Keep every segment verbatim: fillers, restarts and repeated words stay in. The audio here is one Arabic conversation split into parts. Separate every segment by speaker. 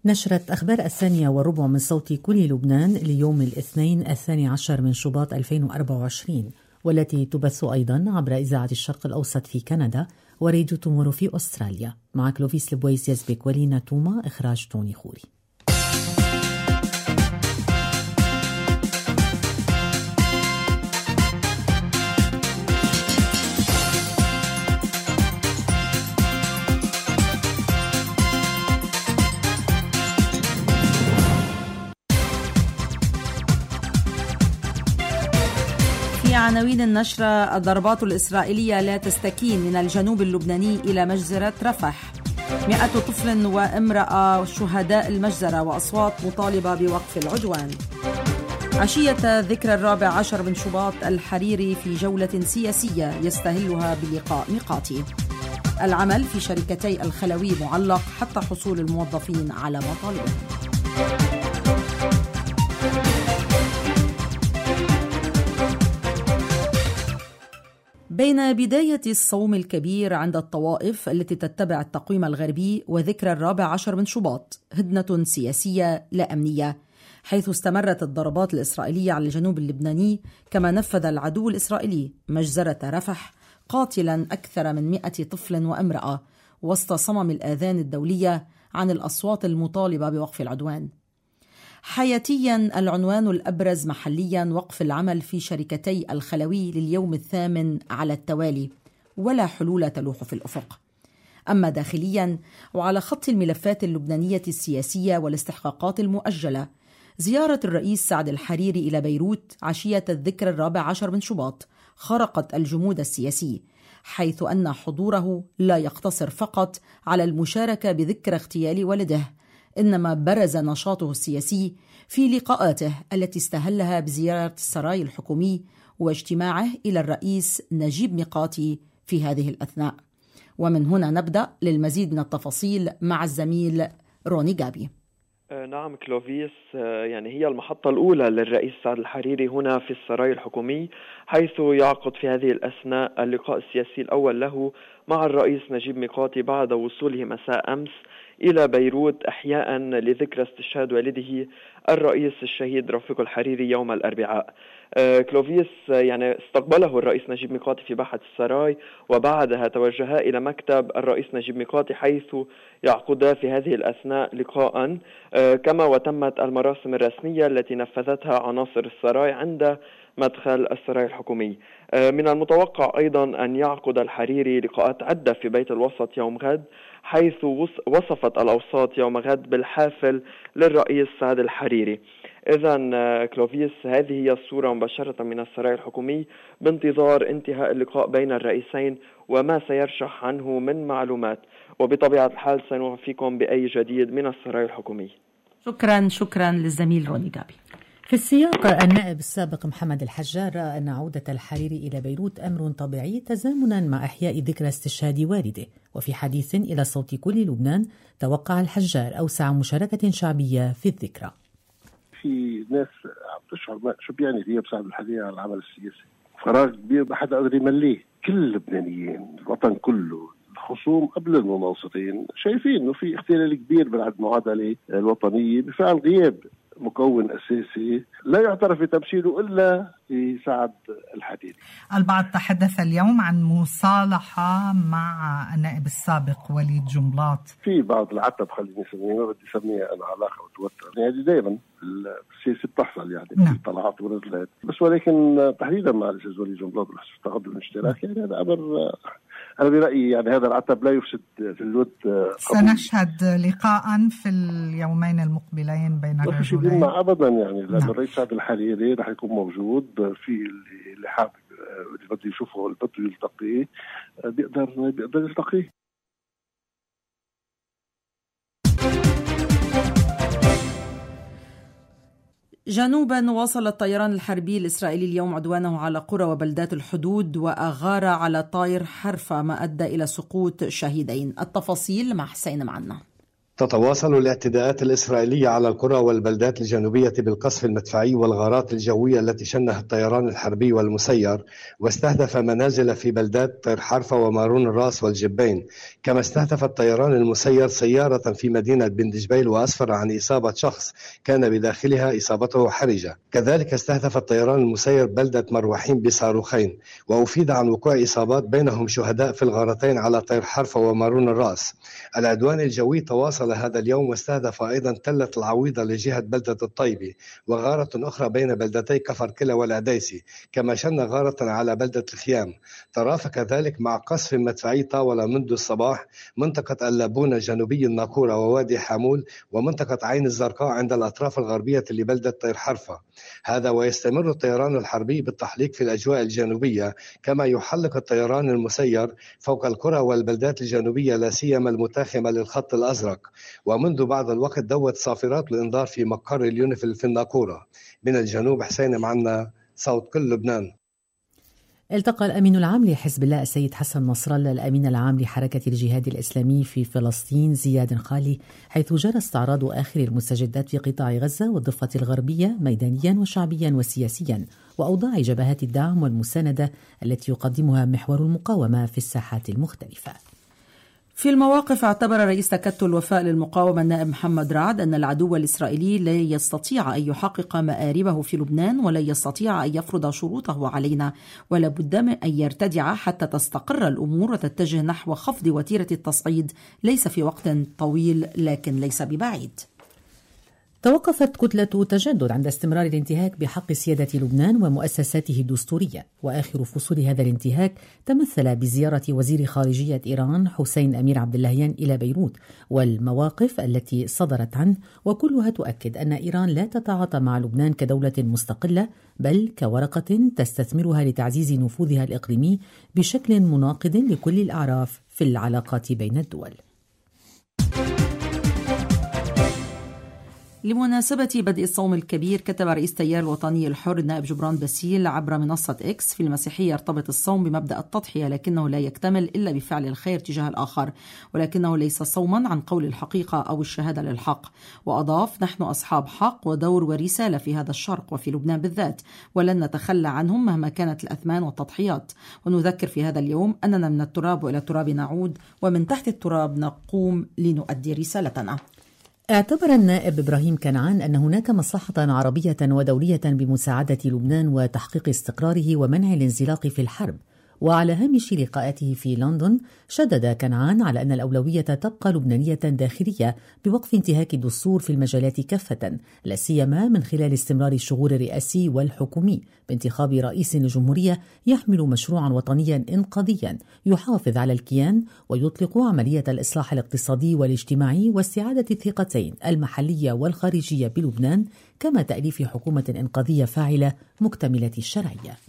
Speaker 1: نشرة أخبار الثانية وربع من صوت كل لبنان ليوم الاثنين الثاني عشر من شباط ألفين وأربعة وعشرين، والتي تبث أيضا عبر إذاعة الشرق الأوسط في كندا وراديو تومورو في أستراليا. مع كلوفيس لبويس يزبك ولينا توما، إخراج توني خوري.
Speaker 2: عناوين النشرة: الضربات الإسرائيلية لا تستكين من الجنوب اللبناني إلى مجزرة رفح، مئة طفل وامرأة شهداء المجزرة وأصوات مطالبة بوقف العدوان. عشية ذكرى الرابع عشر من شباط الحريري في جولة سياسية يستهلها بلقاء ميقاتي. العمل في شركتي الخلوي معلق حتى حصول الموظفين على مطالبهم. بين بداية الصوم الكبير عند الطوائف التي تتبع التقويم الغربي وذكرى الرابع عشر من شباط، هدنة سياسية لا أمنية، حيث استمرت الضربات الإسرائيلية على الجنوب اللبناني، كما نفذ العدو الإسرائيلي مجزرة رفح قاتلا أكثر من مئة طفل وامرأة وسط صمم الآذان الدولية عن الأصوات المطالبة بوقف العدوان. حياتيا العنوان الأبرز محليا وقف العمل في شركتي الخلوي لليوم الثامن على التوالي، ولا حلول تلوح في الأفق. أما داخليا وعلى خط الملفات اللبنانية السياسية والاستحقاقات المؤجلة، زيارة الرئيس سعد الحريري إلى بيروت عشية الذكرى الرابع عشر من شباط خرقت الجمود السياسي، حيث أن حضوره لا يقتصر فقط على المشاركة بذكرى اغتيال والده، إنما برز نشاطه السياسي في لقاءاته التي استهلها بزيارة السراي الحكومي واجتماعه إلى الرئيس نجيب ميقاتي في هذه الأثناء. ومن هنا نبدأ للمزيد من التفاصيل مع الزميل روني جابي.
Speaker 3: نعم كلوفيس، يعني هي المحطة الأولى للرئيس سعد الحريري هنا في السراي الحكومي، حيث يعقد في هذه الأثناء اللقاء السياسي الأول له مع الرئيس نجيب ميقاتي بعد وصوله مساء أمس إلى بيروت إحياء لذكرى استشهاد والده الرئيس الشهيد رفيق الحريري يوم الأربعاء. آه كلوفيس، يعني استقبله الرئيس نجيب ميقاتي في باحة السراي، وبعدها توجها إلى مكتب الرئيس نجيب ميقاتي حيث يعقدا في هذه الأثناء لقاء، آه كما وتمت المراسم الرسمية التي نفذتها عناصر السراي عند مدخل السراي الحكومي. آه من المتوقع أيضا أن يعقد الحريري لقاءات عدة في بيت الوسط يوم غد، حيث وصفت الأوساط يوم غد بالحافل للرئيس سعد الحريري. إذن كلوفيس، هذه هي الصورة مباشرة من السراي الحكومي بانتظار انتهاء اللقاء بين الرئيسين وما سيرشح عنه من معلومات، وبطبيعة الحال سنوفيكم بأي جديد من السراي الحكومي.
Speaker 2: شكرا شكرا للزميل روني جابي.
Speaker 1: في السياق، النائب السابق محمد الحجار رأى أن عودة الحريري إلى بيروت أمر طبيعي تزامنا مع إحياء ذكرى استشهاد والده. وفي حديث إلى صوت كل لبنان، توقع الحجار أوسع مشاركة شعبية في الذكرى.
Speaker 4: في ناس عم تشعر شو بيعني غياب سعد الحريري على العمل السياسي، فراغ كبير ما حدا قادر يمليه. كل اللبنانيين، الوطن كله، الخصوم قبل المناصرين، شايفين انه في اختلال كبير بالمعادله الوطنيه بفعل غياب مكون أساسي لا يعترف بتمثيله إلا لسعد الحريري.
Speaker 5: البعض تحدث اليوم عن مصالحة مع النائب السابق وليد جنبلاط.
Speaker 4: في بعض العتب، خليني أسميها، ما بدي أسميها أنا علاقة وتوتر، يعني دائما السياسة بتحصل يعني نعم. في طلعات ونزلات، بس ولكن تحديدا مع الأستاذ وليد جنبلاط والحزب التقدم الاشتراكي، يعني هذا أمر أنا برأيي يعني هذا العتب لا يفسد في الود.
Speaker 5: سنشهد لقاء في اليومين المقبلين بين الرجلين.
Speaker 4: ما أبدا يعني، لأن نعم. الرئيس سعد الحريري رح يكون موجود، في اللي حابب اللي بده يشوفه اللي بده يلتقيه بيقدر بيقدر يلتقيه.
Speaker 2: جنوبا، واصل الطيران الحربي الإسرائيلي اليوم عدوانه على قرى وبلدات الحدود، وأغار على طائر حرفة ما أدى إلى سقوط شهيدين. التفاصيل مع حسين معنا.
Speaker 6: تتواصل الاعتداءات الإسرائيلية على القرى والبلدات الجنوبية بالقصف المدفعي والغارات الجوية التي شنها الطيران الحربي والمسير، واستهدف منازل في بلدات طير حرفة ومارون الراس والجبين. كما استهدف الطيران المسير سيارة في مدينة بن دجبيل وأسفر عن إصابة شخص كان بداخلها إصابته حرجة. كذلك استهدف الطيران المسير بلدة مروحين بصاروخين، وأفيد عن وقوع إصابات بينهم شهداء في الغارتين على طير حرفة ومارون الراس. العدوان الجوي تواصل هذا اليوم واستهدف أيضا تلة العويضة لجهة بلدة الطيبة، وغارة أخرى بين بلدتي كفر كلا والعديسي، كما شن غارة على بلدة الخيام. ترافق ذلك مع قصف مدفعي طاول منذ الصباح منطقة اللابونة جنوبي الناقورة ووادي حامول ومنطقة عين الزرقاء عند الأطراف الغربية لبلدة طير حرفة. هذا ويستمر الطيران الحربي بالتحليق في الأجواء الجنوبية، كما يحلق الطيران المسير فوق القرى والبلدات الجنوبية لا سيما المتاخمة للخط الأزرق. ومنذ بعض الوقت دوت صافرات الإنذار في مقر اليونيفيل في الناقورة. من الجنوب حسين معنا، صوت كل لبنان.
Speaker 1: التقى الأمين العام لحزب الله السيد حسن نصر الله الأمين العام لحركة الجهاد الإسلامي في فلسطين زياد خالي، حيث جرى استعراض آخر المستجدات في قطاع غزة والضفة الغربية ميدانيا وشعبيا وسياسيا، وأوضاع جبهات الدعم والمساندة التي يقدمها محور المقاومة في الساحات المختلفة.
Speaker 2: في المواقف، اعتبر رئيس تكتل الوفاء للمقاومة النائب محمد رعد أن العدو الإسرائيلي لا يستطيع أن يحقق مآربه في لبنان ولا يستطيع أن يفرض شروطه علينا، ولا بد من أن يرتدع حتى تستقر الأمور وتتجه نحو خفض وتيرة التصعيد، ليس في وقت طويل لكن ليس ببعيد.
Speaker 1: توقفت كتلة تجدد عند استمرار الانتهاك بحق سيادة لبنان ومؤسساته الدستورية، وآخر فصول هذا الانتهاك تمثل بزيارة وزير خارجية إيران حسين أمير عبد اللهيان إلى بيروت والمواقف التي صدرت عنه، وكلها تؤكد أن إيران لا تتعاطى مع لبنان كدولة مستقلة، بل كورقة تستثمرها لتعزيز نفوذها الإقليمي بشكل مناقض لكل الأعراف في العلاقات بين الدول.
Speaker 2: لمناسبة بدء الصوم الكبير، كتب رئيس التيار الوطني الحر النائب جبران باسيل عبر منصة إكس: في المسيحية يرتبط الصوم بمبدأ التضحية، لكنه لا يكتمل إلا بفعل الخير تجاه الآخر، ولكنه ليس صوما عن قول الحقيقة أو الشهادة للحق. وأضاف: نحن أصحاب حق ودور ورسالة في هذا الشرق وفي لبنان بالذات، ولن نتخلى عنهم مهما كانت الأثمان والتضحيات. ونذكر في هذا اليوم أننا من التراب وإلى التراب نعود، ومن تحت التراب نقوم لنؤدي رسالتنا.
Speaker 1: اعتبر النائب إبراهيم كنعان أن هناك مصلحة عربية ودولية بمساعدة لبنان وتحقيق استقراره ومنع الانزلاق في الحرب. وعلى هامش لقاءاته في لندن، شدد كنعان على أن الأولوية تبقى لبنانية داخلية بوقف انتهاك الدستور في المجالات كافة، لا سيما من خلال استمرار الشغور الرئاسي والحكومي بانتخاب رئيس للجمهورية يحمل مشروعا وطنيا إنقاذيا يحافظ على الكيان ويطلق عملية الإصلاح الاقتصادي والاجتماعي واستعادة الثقتين المحلية والخارجية بلبنان، كما تأليف حكومة إنقاذية فاعلة مكتملة الشرعية.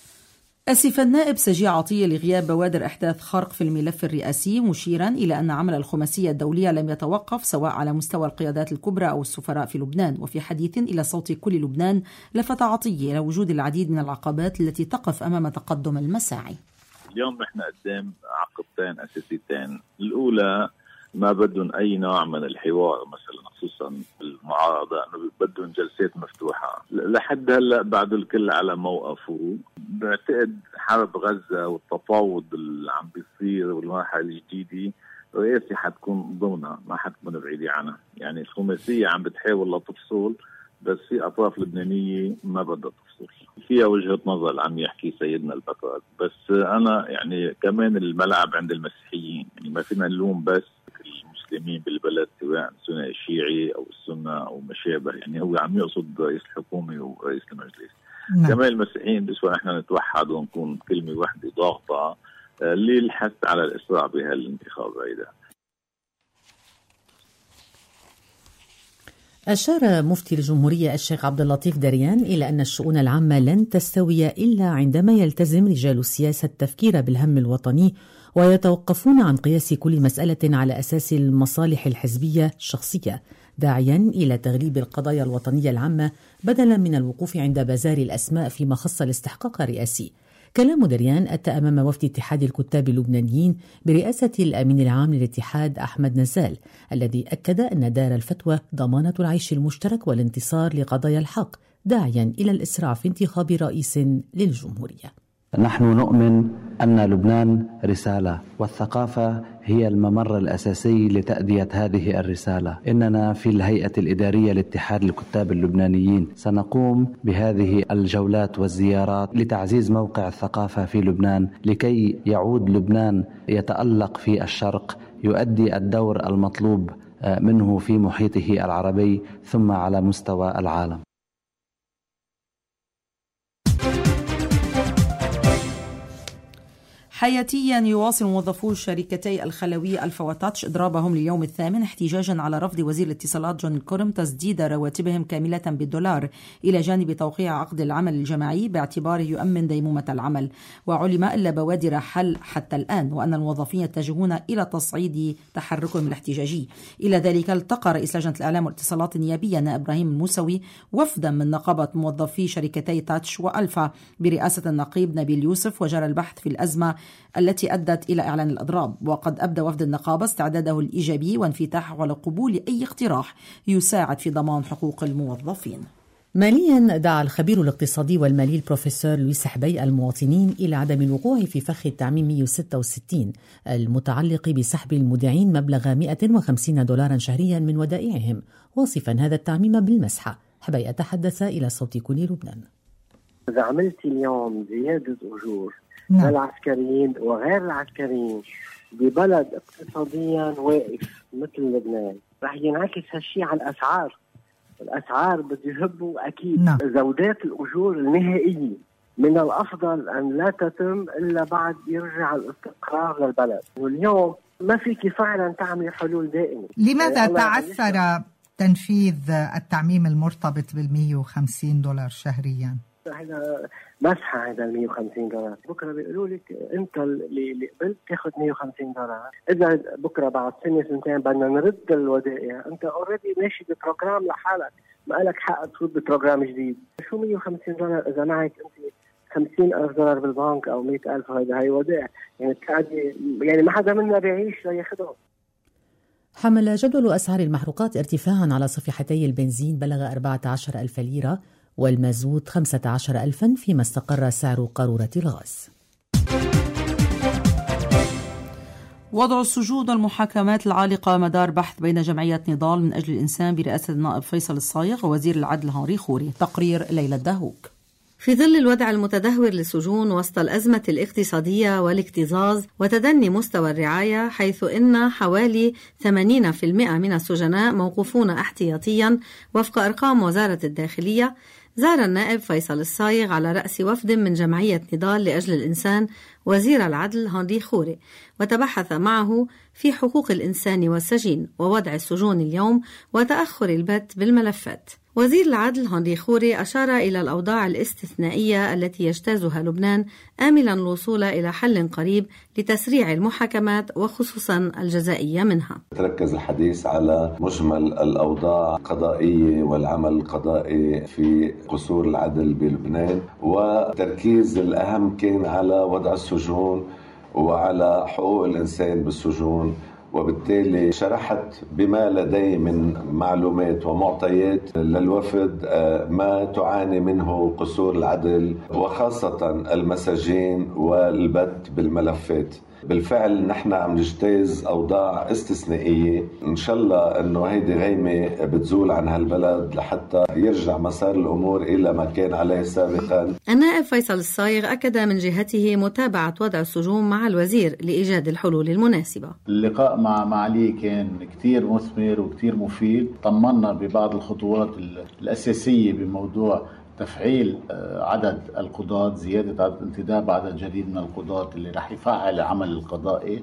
Speaker 2: أسف النائب سجي عطية لغياب بوادر إحداث خرق في الملف الرئاسي، مشيرا إلى أن عمل الخماسية الدولية لم يتوقف سواء على مستوى القيادات الكبرى أو السفراء في لبنان. وفي حديث إلى صوت كل لبنان، لفت عطية إلى وجود العديد من العقبات التي تقف أمام تقدم المساعي.
Speaker 7: اليوم نحن قدام عقبتين أساسيتين. الأولى ما بدهم أي نوع من الحوار، مثلا خصوصا المعارضة أنه بدهم جلسات مفتوحة. لحد هلأ بعد الكل على موقفه. بعتقد حرب غزة والتفاوض اللي عم بيصير والمرحلة الجديدة رئاسي حتكون ضمنها، ما حتكون بعيدة عنها. يعني الخماسية عم بتحاول لا تفصل، بس في أطراف لبنانية ما بدها تفصل. فيها وجهة نظر عم يحكي سيدنا البكر، بس أنا يعني كمان الملعب عند المسيحيين. يعني ما فينا نلوم بس المسلمين بالبلد سواء سنة الشيعي أو السنة أو ما شابه. يعني هو عم يقصد رئيس الحكومة ورئيس المجلس. نعم. كمان المسيحيين بسوا احنا نتوحد ونكون كلمة واحدة ضاغطة للحث على الإسراع بهالانتخاب هيدا.
Speaker 1: أشار مفتي الجمهورية الشيخ عبد اللطيف دريان إلى أن الشؤون العامة لن تستوي إلا عندما يلتزم رجال السياسة التفكير بالهم الوطني ويتوقفون عن قياس كل مسألة على أساس المصالح الحزبية الشخصية، داعيا إلى تغليب القضايا الوطنية العامة بدلا من الوقوف عند بازار الأسماء في مخص الاستحقاق الرئاسي. كلام دريان أتى أمام وفد اتحاد الكتاب اللبنانيين برئاسة الأمين العام للاتحاد أحمد نزال، الذي أكد أن دار الفتوى ضمانة العيش المشترك والانتصار لقضايا الحق، داعيا إلى الإسراع في انتخاب رئيس للجمهورية.
Speaker 8: نحن نؤمن أن لبنان رسالة، والثقافة هي الممر الأساسي لتأدية هذه الرسالة. إننا في الهيئة الإدارية لاتحاد الكتاب اللبنانيين سنقوم بهذه الجولات والزيارات لتعزيز موقع الثقافة في لبنان، لكي يعود لبنان يتألق في الشرق، يؤدي الدور المطلوب منه في محيطه العربي ثم على مستوى العالم.
Speaker 2: حياتيا يواصل موظفو شركتي الخلوي ألفا وتاتش إضرابهم لليوم الثامن احتجاجا على رفض وزير الاتصالات جون كورم تسديد رواتبهم كاملة بالدولار، إلى جانب توقيع عقد العمل الجماعي باعتباره يؤمن ديمومة العمل. وعلم إلا بوادر حل حتى الآن، وأن الموظفين يتجهون إلى تصعيد تحركهم الاحتجاجي. إلى ذلك التقى رئيس لجنة الإعلام والاتصالات النيابية نائب إبراهيم الموسوي وفدا من نقابة موظفي شركتي تاتش وألفا برئاسة النقيب نبيل يوسف، وجرى البحث في الأزمة التي أدت إلى إعلان الأضراب. وقد أبدى وفد النقابة استعداده الإيجابي وانفتاحه على قبول أي اقتراح يساعد في ضمان حقوق الموظفين.
Speaker 1: ماليا، دعا الخبير الاقتصادي والمالي البروفيسور لويس حبي المواطنين إلى عدم الوقوع في فخ التعميم مئة وستة وستين المتعلق بسحب المودعين مبلغ مئة وخمسين دولارا شهريا من ودائعهم، واصفا هذا التعميم بالمسحة. حبي تحدث إلى صوت كل لبنان.
Speaker 9: إذا عملت اليوم زيادة أجور
Speaker 5: نعم.
Speaker 9: للعسكريين وغير العسكريين ببلد اقتصاديا واقف مثل لبنان، رح ينعكس هالشيء على الأسعار. الأسعار بده يهبوا أكيد.
Speaker 5: نعم.
Speaker 9: زودات الأجور النهائية من الأفضل أن لا تتم إلا بعد يرجع الاستقرار للبلد. واليوم ما فيك فعلا تعمل حلول دائمة.
Speaker 5: لماذا تعثر تنفيذ التعميم المرتبط بالمئة وخمسين دولار شهريا؟
Speaker 9: هذا مسحة، هذا المئة وخمسين دولار. بكرة بيقولوا لك أنت اللي قبلت تاخذ مئة وخمسين دولار. إذا بكرة بعد سنة سنتين بدنا نرد الودائع، أنت أوريدي ماشي ببروجرام لحالك، ما لك حق تفوت ببروجرام جديد. شو مئة وخمسين دولار إذا معك أنت خمسين ألف دولار بالبنك أو مئة ألف؟ هذا هي ودائع، يعني يعني ما حدا منا بيعيش لياخذهم.
Speaker 1: حمل جدول أسعار المحروقات ارتفاعا على صفيحتي البنزين بلغ أربعة عشر ألف ليرة والمازوت خمسة عشر ألفا، فيما استقر سعر قارورة الغاز.
Speaker 2: وضع السجون والمحاكمات العالقة مدار بحث بين جمعية نضال من أجل الإنسان برئاسة النائب فيصل الصايغ ووزير العدل هنري خوري. تقرير ليلى الدهوك.
Speaker 10: في ظل الوضع المتدهور للسجون وسط الأزمة الاقتصادية والاكتظاظ وتدني مستوى الرعاية، حيث إن حوالي ثمانين بالمئة من السجناء موقوفون احتياطيا وفق أرقام وزارة الداخلية، زار النائب فيصل الصايغ على رأس وفد من جمعية نضال لأجل الإنسان وزير العدل هنري خوري، وتبحث معه في حقوق الإنسان والسجين ووضع السجون اليوم وتأخر البت بالملفات. وزير العدل هنري خوري أشار إلى الأوضاع الاستثنائية التي يجتازها لبنان، آملا الوصول إلى حل قريب لتسريع المحاكمات وخصوصا الجزائية منها.
Speaker 11: تركز الحديث على مجمل الأوضاع القضائية والعمل القضائي في قصور العدل بلبنان، وتركيز الأهم كان على وضع السجون وعلى حقوق الإنسان بالسجون. وبالتالي شرحت بما لدي من معلومات ومعطيات للوفد ما تعاني منه قصور العدل وخاصة المساجين والبت بالملفات. بالفعل نحن عم نجتاز أوضاع استثنائية، إن شاء الله أنه هيدي غيمة بتزول عن هالبلد لحتى يرجع مسار الأمور إلى ما كان عليه سابقا.
Speaker 10: النائب فيصل الصايغ أكد من جهته متابعة وضع السجون مع الوزير لإيجاد الحلول المناسبة.
Speaker 12: اللقاء مع معالي كان كتير مثمر وكتير مفيد، طمنا ببعض الخطوات الأساسية بموضوع تفعيل عدد القضاة، زيادة عدد انتداب عدد جديد من القضاة اللي رح يفعل العمل القضائي.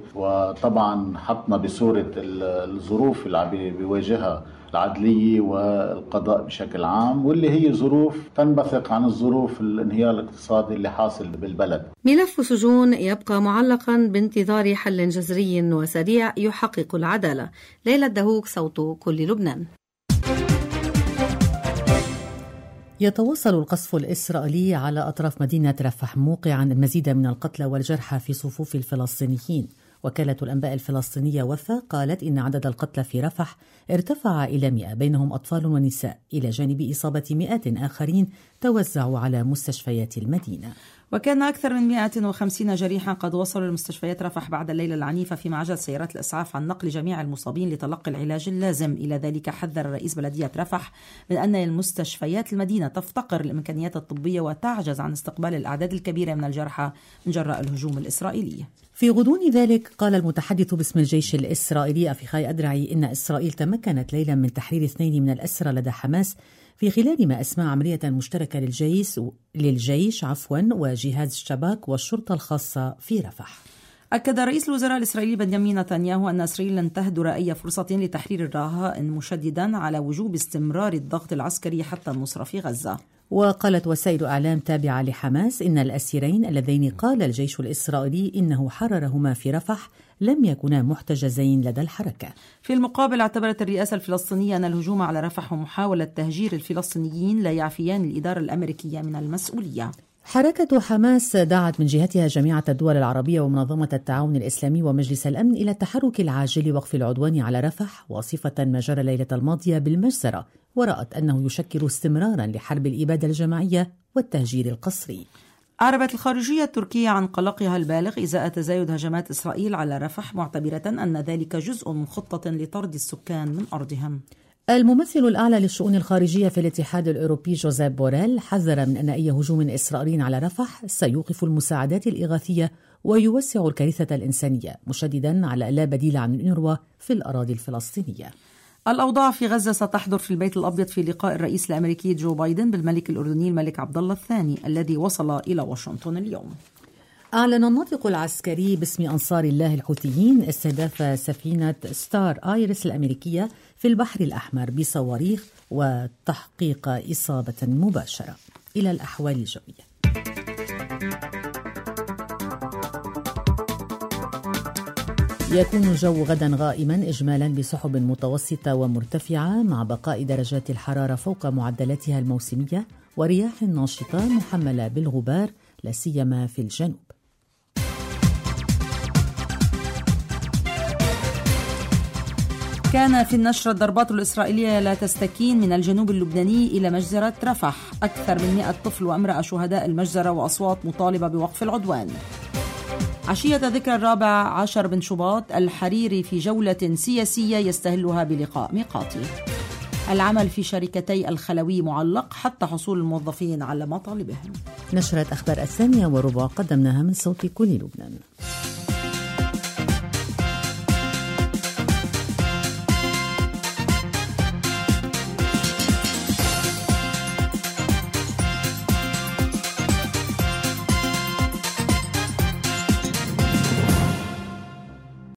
Speaker 12: وطبعا حطنا بصورة الظروف اللي بيواجهها العدلية والقضاء بشكل عام، واللي هي ظروف تنبثق عن الظروف الانهيار الاقتصادي اللي حاصل بالبلد.
Speaker 10: ملف سجون يبقى معلقا بانتظار حل جذري وسريع يحقق العدالة. ليلى الدهوك، صوت كل لبنان.
Speaker 1: يتواصل القصف الإسرائيلي على أطراف مدينة رفح موقعا المزيد من القتلى والجرحى في صفوف الفلسطينيين. وكالة الأنباء الفلسطينية وفا قالت إن عدد القتلى في رفح ارتفع إلى مئة بينهم أطفال ونساء، إلى جانب إصابة مئات آخرين توزعوا على مستشفيات المدينة.
Speaker 2: وكان أكثر من مئة وخمسين جريحا قد وصلوا لمستشفيات رفح بعد الليلة العنيفة، فيما عجزت سيارات الإسعاف عن نقل جميع المصابين لتلقي العلاج اللازم. إلى ذلك حذر رئيس بلدية رفح من أن المستشفيات المدينة تفتقر الإمكانيات الطبية وتعجز عن استقبال الأعداد الكبيرة من الجرحى من جراء الهجوم الإسرائيلي.
Speaker 1: في غضون ذلك قال المتحدث باسم الجيش الإسرائيلي أفيخاي أدرعي إن إسرائيل تمكنت ليلا من تحرير اثنين من الأسرى لدى حماس في خلال ما أسمى عملية مشتركة للجيش للجيش عفوا وجهاز الشباك والشرطة الخاصة في رفح.
Speaker 2: أكد رئيس الوزراء الإسرائيلي بنيامين نتنياهو أن إسرائيل لن تهدر أي فرصة لتحرير الرهائن، مشددا على وجوب استمرار الضغط العسكري حتى النصر في غزة.
Speaker 1: وقالت وسائل إعلام تابعة لحماس إن الأسيرين اللذين قال الجيش الإسرائيلي إنه حررهما في رفح لم يكونا محتجزين لدى الحركة.
Speaker 2: في المقابل اعتبرت الرئاسة الفلسطينية أن الهجوم على رفح ومحاولة تهجير الفلسطينيين لا يعفيان الإدارة الأمريكية من المسؤولية.
Speaker 1: حركة حماس دعت من جهتها جامعة الدول العربية ومنظمة التعاون الإسلامي ومجلس الأمن إلى التحرك العاجل لوقف العدوان على رفح، واصفة ما جرى ليلة الماضية بالمجزرة، ورأت أنه يشكل استمرارا لحرب الإبادة الجماعية والتهجير القسري.
Speaker 2: أعربت الخارجية التركية عن قلقها البالغ إزاء تزايد هجمات إسرائيل على رفح، معتبرة أن ذلك جزء من خطة لطرد السكان من أرضهم.
Speaker 1: الممثل الأعلى للشؤون الخارجية في الاتحاد الأوروبي جوزيف بوريل حذر من أن أي هجوم إسرائيلي على رفح سيوقف المساعدات الإغاثية ويوسع الكارثة الإنسانية، مشددا على لا بديل عن الأونروا في الأراضي الفلسطينية.
Speaker 2: الأوضاع في غزة ستحضر في البيت الأبيض في لقاء الرئيس الأمريكي جو بايدن بالملك الأردني الملك عبد الله الثاني الذي وصل إلى واشنطن اليوم.
Speaker 1: أعلن الناطق العسكري باسم أنصار الله الحوثيين استهداف سفينة ستار آيرس الأمريكية في البحر الأحمر بصواريخ وتحقيق إصابة مباشرة. إلى الأحوال الجوية. يكون الجو غدا غائما إجمالا بسحب متوسطة ومرتفعة مع بقاء درجات الحرارة فوق معدلاتها الموسمية ورياح ناشطة محملة بالغبار لا سيما في الجنوب.
Speaker 2: كان في النشر الضربات الإسرائيلية لا تستكين من الجنوب اللبناني إلى مجزرة رفح، أكثر من مئة طفل وامرأة شهداء المجزرة وأصوات مطالبة بوقف العدوان. عشية ذكرى الرابع عشر من شباط، الحريري في جولة سياسية يستهلها بلقاء ميقاتي. العمل في شركتي الخلوي معلق حتى حصول الموظفين على مطالبهم.
Speaker 1: نشرة أخبار الثانية وربع قدمناها من صوت كل لبنان.